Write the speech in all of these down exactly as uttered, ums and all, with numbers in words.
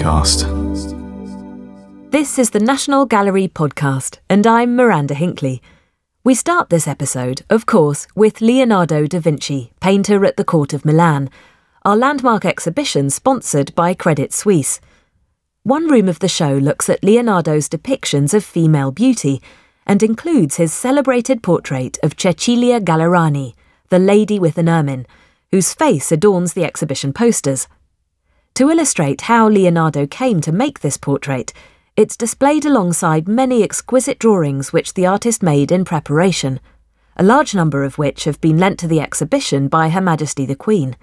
podcast. This is the National Gallery podcast, and I'm Miranda Hinckley. We start this episode, of course, with Leonardo da Vinci, painter at the court of Milan, our landmark exhibition sponsored by Credit Suisse. One room of the show looks at Leonardo's depictions of female beauty and includes his celebrated portrait of Cecilia Gallerani, the lady with an ermine, whose face adorns the exhibition posters. To illustrate how Leonardo came to make this portrait, it's displayed alongside many exquisite drawings which the artist made in preparation, a large number of which have been lent to the exhibition by Her Majesty the Queen.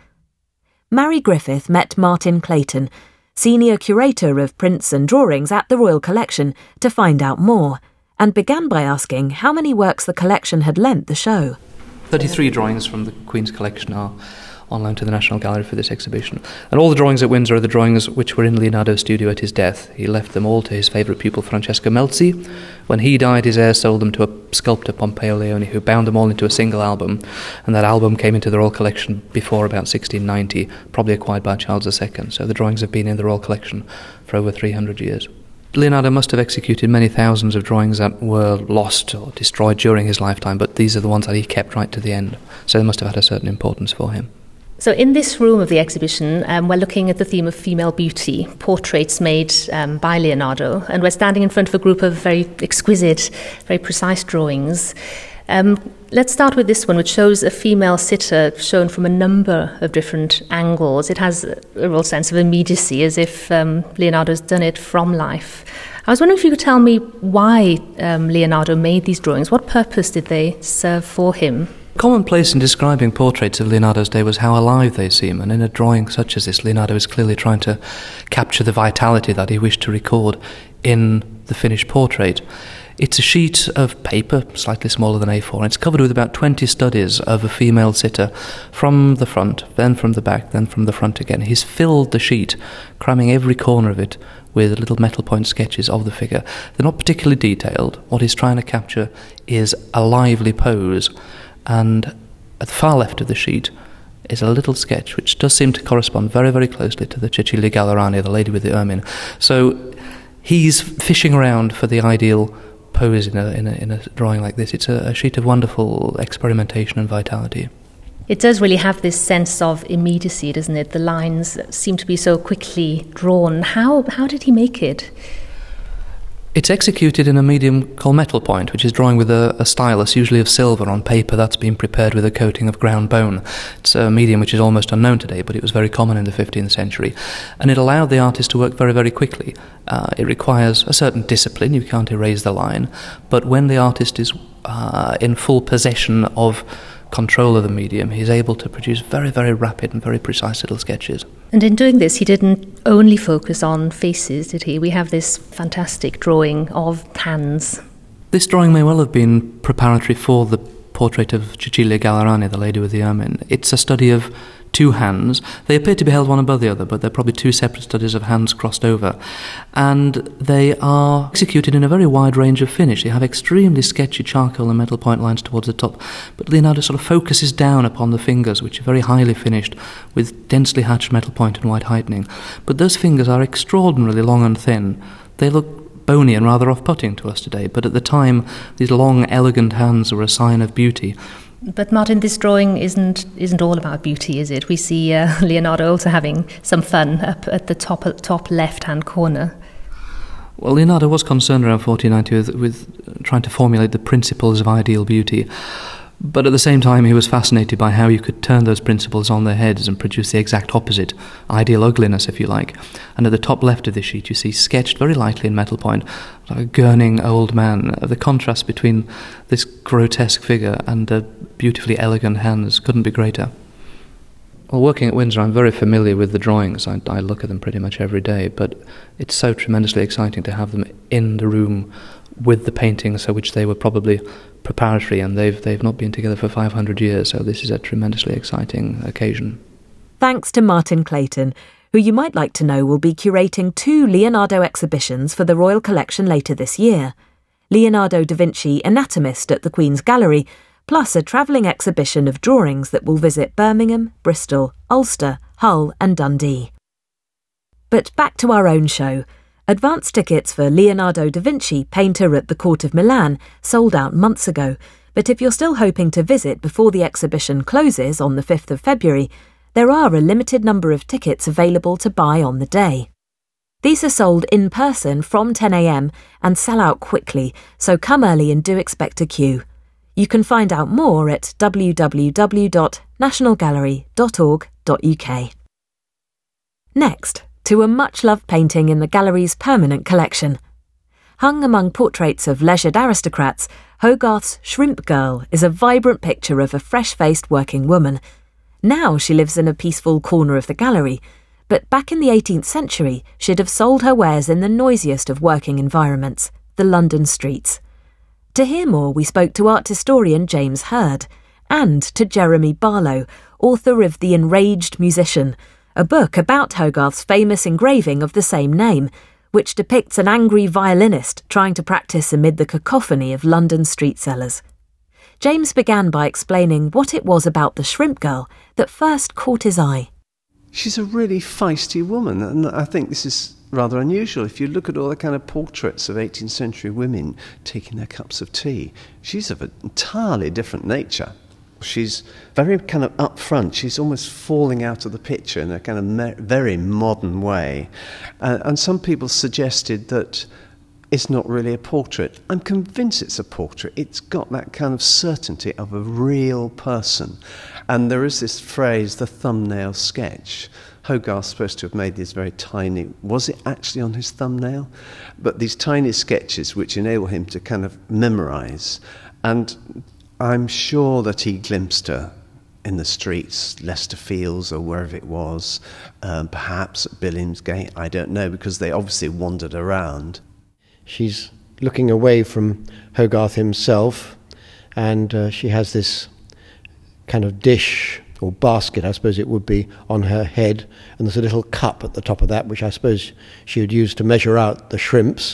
Mary Griffith met Martin Clayton, senior curator of prints and drawings at the Royal Collection, to find out more, and began by asking how many works the collection had lent the show. thirty-three drawings from the Queen's collection are on loan to the National Gallery for this exhibition. And all the drawings at Windsor are the drawings which were in Leonardo's studio at his death. He left them all to his favourite pupil, Francesco Melzi. When he died, his heir sold them to a sculptor, Pompeo Leone, who bound them all into a single album. And that album came into the Royal Collection before about sixteen ninety, probably acquired by Charles the Second. So the drawings have been in the Royal Collection for over three hundred years. Leonardo must have executed many thousands of drawings that were lost or destroyed during his lifetime, but these are the ones that he kept right to the end. So they must have had a certain importance for him. So in this room of the exhibition, um, we're looking at the theme of female beauty, portraits made um, by Leonardo, and we're standing in front of a group of very exquisite, very precise drawings. Um, let's start with this one, which shows a female sitter shown from a number of different angles. It has a real sense of immediacy, as if um, Leonardo's done it from life. I was wondering if you could tell me why um, Leonardo made these drawings. What purpose did they serve for him? Commonplace in describing portraits of Leonardo's day was how alive they seem, and in a drawing such as this, Leonardo is clearly trying to capture the vitality that he wished to record in the finished portrait. It's a sheet of paper, slightly smaller than A four, and it's covered with about twenty studies of a female sitter from the front, then from the back, then from the front again. He's filled the sheet, cramming every corner of it with little metal point sketches of the figure. They're not particularly detailed. What he's trying to capture is a lively pose. And at the far left of the sheet is a little sketch which does seem to correspond very, very closely to the Cecilia Gallerani, the lady with the ermine. So he's fishing around for the ideal pose in a, in a, in a drawing like this. It's a, a sheet of wonderful experimentation and vitality. It does really have this sense of immediacy, doesn't it? The lines seem to be so quickly drawn. How, how did he make it? It's executed in a medium called metal point, which is drawing with a, a stylus, usually of silver, on paper that's been prepared with a coating of ground bone. It's a medium which is almost unknown today, but it was very common in the fifteenth century. And it allowed the artist to work very, very quickly. Uh, it requires a certain discipline. You can't erase the line. But when the artist is uh, in full possession of control of the medium, he's able to produce very, very rapid and very precise little sketches. And in doing this, he didn't only focus on faces, did he? We have this fantastic drawing of hands. This drawing may well have been preparatory for the portrait of Cecilia Gallerani, the lady with the ermine. It's a study of two hands. They appear to be held one above the other, but they're probably two separate studies of hands crossed over. And they are executed in a very wide range of finish. They have extremely sketchy charcoal and metal point lines towards the top, but Leonardo sort of focuses down upon the fingers, which are very highly finished, with densely hatched metal point and white heightening. But those fingers are extraordinarily long and thin. They look bony and rather off-putting to us today, but at the time, these long, elegant hands were a sign of beauty. But Martin, this drawing isn't isn't all about beauty, is it? We see uh, Leonardo also having some fun up at the top top left-hand corner. Well, Leonardo was concerned around fourteen ninety with, with trying to formulate the principles of ideal beauty. But at the same time, he was fascinated by how you could turn those principles on their heads and produce the exact opposite, ideal ugliness, if you like. And at the top left of the sheet, you see sketched very lightly in metal point, like a gurning old man. The contrast between this grotesque figure and the beautifully elegant hands couldn't be greater. Well, working at Windsor, I'm very familiar with the drawings. I, I look at them pretty much every day, but it's so tremendously exciting to have them in the room with the paintings, so which they were probably preparatory, and they've they've not been together for five hundred years, so this is a tremendously exciting occasion. Thanks to Martin Clayton, who you might like to know will be curating two Leonardo exhibitions for the Royal Collection later this year. Leonardo da Vinci Anatomist at the Queen's Gallery, plus a travelling exhibition of drawings that will visit Birmingham, Bristol, Ulster, Hull and Dundee. But back to our own show. Advance tickets for Leonardo da Vinci, painter at the Court of Milan, sold out months ago, but if you're still hoping to visit before the exhibition closes on the fifth of February, there are a limited number of tickets available to buy on the day. These are sold in person from ten a m and sell out quickly, so come early and do expect a queue. You can find out more at w w w dot national gallery dot org dot u k. Next, to a much-loved painting in the gallery's permanent collection. Hung among portraits of leisured aristocrats, Hogarth's Shrimp Girl is a vibrant picture of a fresh-faced working woman. Now she lives in a peaceful corner of the gallery, but back in the eighteenth century she'd have sold her wares in the noisiest of working environments, the London streets. To hear more, we spoke to art historian James Hurd and to Jeremy Barlow, author of The Enraged Musician, a book about Hogarth's famous engraving of the same name, which depicts an angry violinist trying to practice amid the cacophony of London street sellers. James began by explaining what it was about the Shrimp Girl that first caught his eye. She's a really feisty woman, and I think this is rather unusual. If you look at all the kind of portraits of eighteenth century women taking their cups of tea, she's of an entirely different nature. She's very kind of upfront. She's almost falling out of the picture in a kind of me- very modern way. Uh, and some people suggested that it's not really a portrait. I'm convinced it's a portrait. It's got that kind of certainty of a real person. And there is this phrase, the thumbnail sketch. Hogarth's supposed to have made these very tiny, was it actually on his thumbnail? But these tiny sketches which enable him to kind of memorize. And I'm sure that he glimpsed her in the streets, Leicester Fields or wherever it was, um, perhaps at Billingsgate, I don't know, because they obviously wandered around. She's looking away from Hogarth himself, and uh, she has this kind of dish or basket, I suppose it would be, on her head, and there's a little cup at the top of that, which I suppose she would use to measure out the shrimps,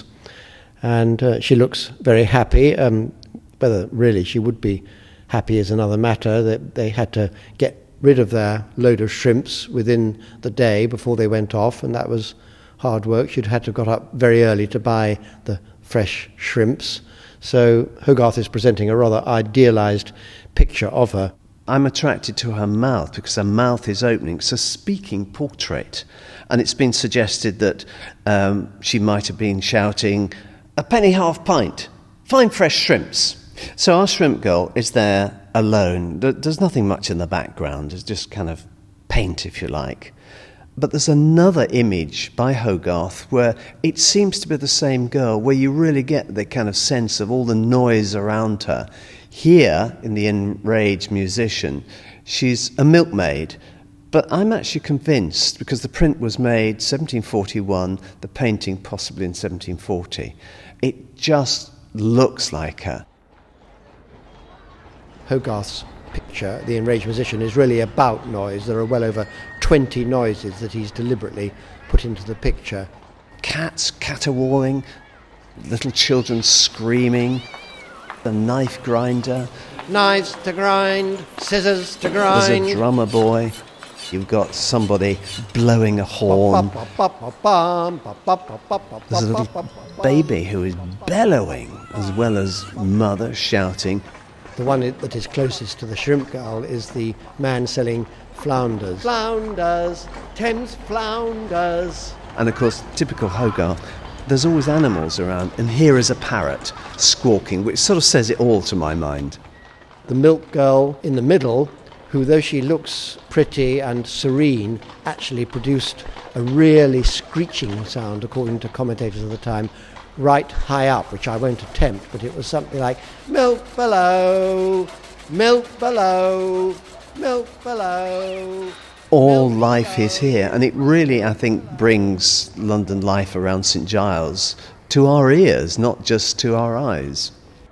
and uh, she looks very happy. Um, whether really she would be happy is another matter. That they had to get rid of their load of shrimps within the day before they went off, and that was hard work. She'd had to have got up very early to buy the fresh shrimps. So Hogarth is presenting a rather idealised picture of her. I'm attracted to her mouth because her mouth is opening. It's a speaking portrait. And it's been suggested that um, she might have been shouting, "A penny half pint, fine fresh shrimps." So our Shrimp Girl is there alone. There's nothing much in the background. It's just kind of paint, if you like. But there's another image by Hogarth where it seems to be the same girl, where you really get the kind of sense of all the noise around her. Here, in The Enraged Musician, she's a milkmaid. But I'm actually convinced, because the print was made seventeen forty-one, the painting possibly in seventeen forty, it just looks like her. Hogarth's picture, The Enraged Musician, is really about noise. There are well over twenty noises that he's deliberately put into the picture. Cats caterwauling, little children screaming, the knife grinder. Knives to grind, scissors to grind. There's a drummer boy. You've got somebody blowing a horn. There's a little baby who is bellowing, as well as mother shouting. The one that is closest to the Shrimp Girl is the man selling flounders. Flounders, Thames flounders. And of course, typical Hogarth, there's always animals around, and here is a parrot squawking, which sort of says it all to my mind. The Milk Girl in the middle, who, though she looks pretty and serene, actually produced a really screeching sound, according to commentators of the time, right high up, which I won't attempt, but it was something like, "Milk below, milk below, milk below." All life is here, and it really, I think, brings London life around St Giles to our ears, not just to our eyes.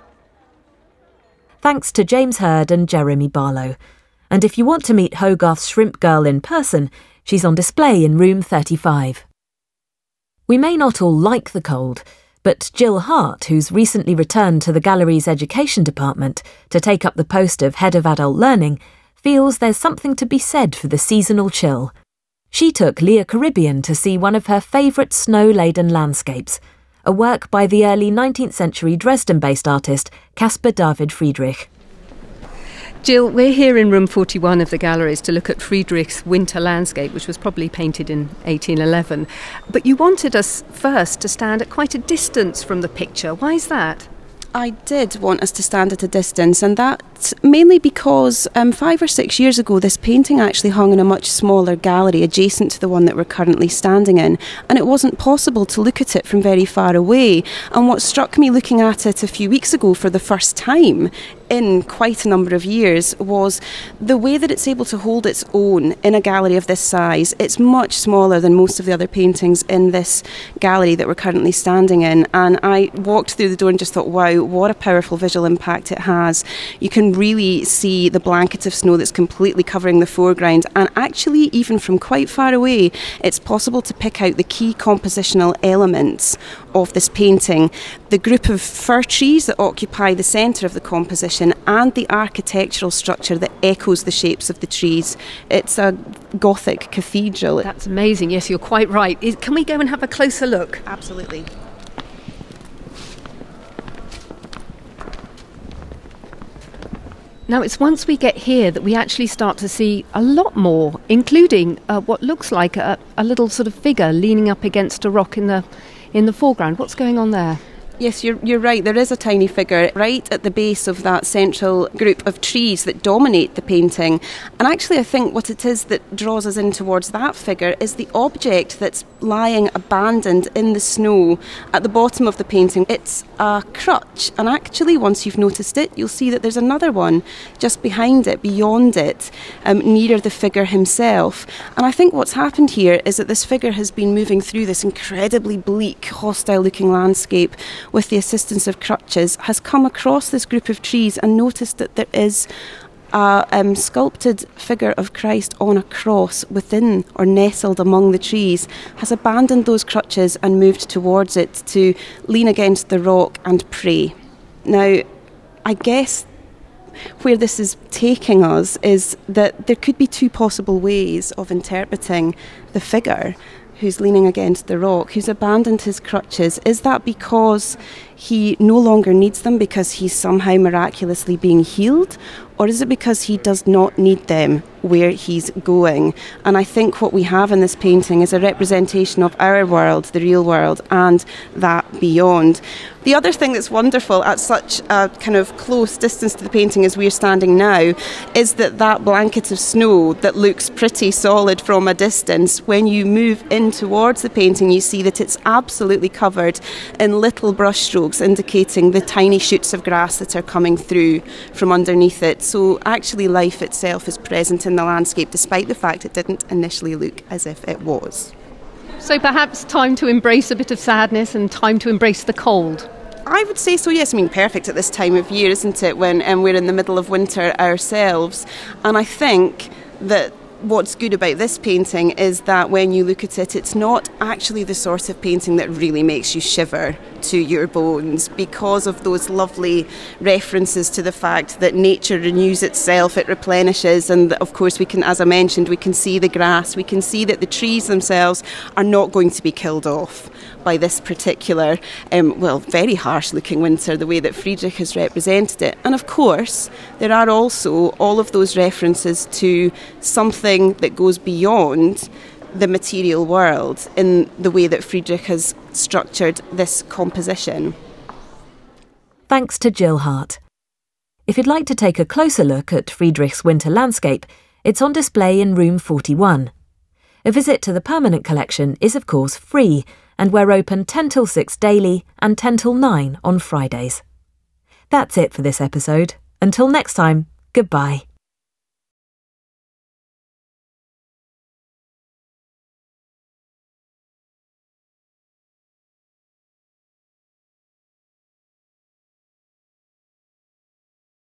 Thanks to James Hurd and Jeremy Barlow. And if you want to meet Hogarth's Shrimp Girl in person, she's on display in room thirty-five. We may not all like the cold, but Jill Hart, who's recently returned to the gallery's education department to take up the post of head of adult learning, feels there's something to be said for the seasonal chill. She took Leah Caribbean to see one of her favourite snow-laden landscapes, a work by the early nineteenth century Dresden-based artist Caspar David Friedrich. Jill, we're here in room forty-one of the galleries to look at Friedrich's winter landscape, which was probably painted in eighteen eleven. But you wanted us first to stand at quite a distance from the picture. Why is that? I did want us to stand at a distance, and that's mainly because um, five or six years ago this painting actually hung in a much smaller gallery adjacent to the one that we're currently standing in, and it wasn't possible to look at it from very far away. And what struck me looking at it a few weeks ago for the first time in quite a number of years was the way that it's able to hold its own in a gallery of this size. It's much smaller than most of the other paintings in this gallery that we're currently standing in, and I walked through the door and just thought, wow, what a powerful visual impact it has. You can really see the blanket of snow that's completely covering the foreground, and actually even from quite far away it's possible to pick out the key compositional elements of this painting. The group of fir trees that occupy the centre of the composition and the architectural structure that echoes the shapes of the trees. It's a Gothic cathedral. That's amazing. Yes, you're quite right. Is, can we go and have a closer look? Absolutely. Now, it's once we get here that we actually start to see a lot more, including uh, what looks like a, a little sort of figure leaning up against a rock in the in the foreground. What's going on there? Yes, you're you're right. There is a tiny figure right at the base of that central group of trees that dominate the painting. And actually I think what it is that draws us in towards that figure is the object that's lying abandoned in the snow at the bottom of the painting. It's a crutch, and actually once you've noticed it, you'll see that there's another one just behind it, beyond it, um, nearer the figure himself. And I think what's happened here is that this figure has been moving through this incredibly bleak, hostile-looking landscape with the assistance of crutches, has come across this group of trees and noticed that there is a um, sculpted figure of Christ on a cross within or nestled among the trees, has abandoned those crutches and moved towards it to lean against the rock and pray. Now, I guess where this is taking us is that there could be two possible ways of interpreting the figure who's leaning against the rock, who's abandoned his crutches. Is that because he no longer needs them because he's somehow miraculously being healed? Or is it because he does not need them where he's going? And I think what we have in this painting is a representation of our world, the real world, and that beyond. The other thing that's wonderful at such a kind of close distance to the painting as we're standing now is that that blanket of snow that looks pretty solid from a distance, when you move in towards the painting, you see that it's absolutely covered in little brush strokes indicating the tiny shoots of grass that are coming through from underneath it. So actually life itself is present in the landscape, despite the fact it didn't initially look as if it was. So perhaps time to embrace a bit of sadness and time to embrace the cold. I would say so, yes. I mean, perfect at this time of year, isn't it, when um, we're in the middle of winter ourselves. And I think that what's good about this painting is that when you look at it, it's not actually the sort of painting that really makes you shiver to your bones because of those lovely references to the fact that nature renews itself, it replenishes, and of course we can, as I mentioned, we can see the grass, we can see that the trees themselves are not going to be killed off by this particular, um, well, very harsh looking winter, the way that Friedrich has represented it. And of course there are also all of those references to something that goes beyond the material world in the way that Friedrich has structured this composition. Thanks to Jill Hart. If you'd like to take a closer look at Friedrich's winter landscape, it's on display in room forty-one. A visit to the permanent collection is of course free, and we're open ten till six daily and ten till nine on Fridays. That's it for this episode. Until next time, goodbye.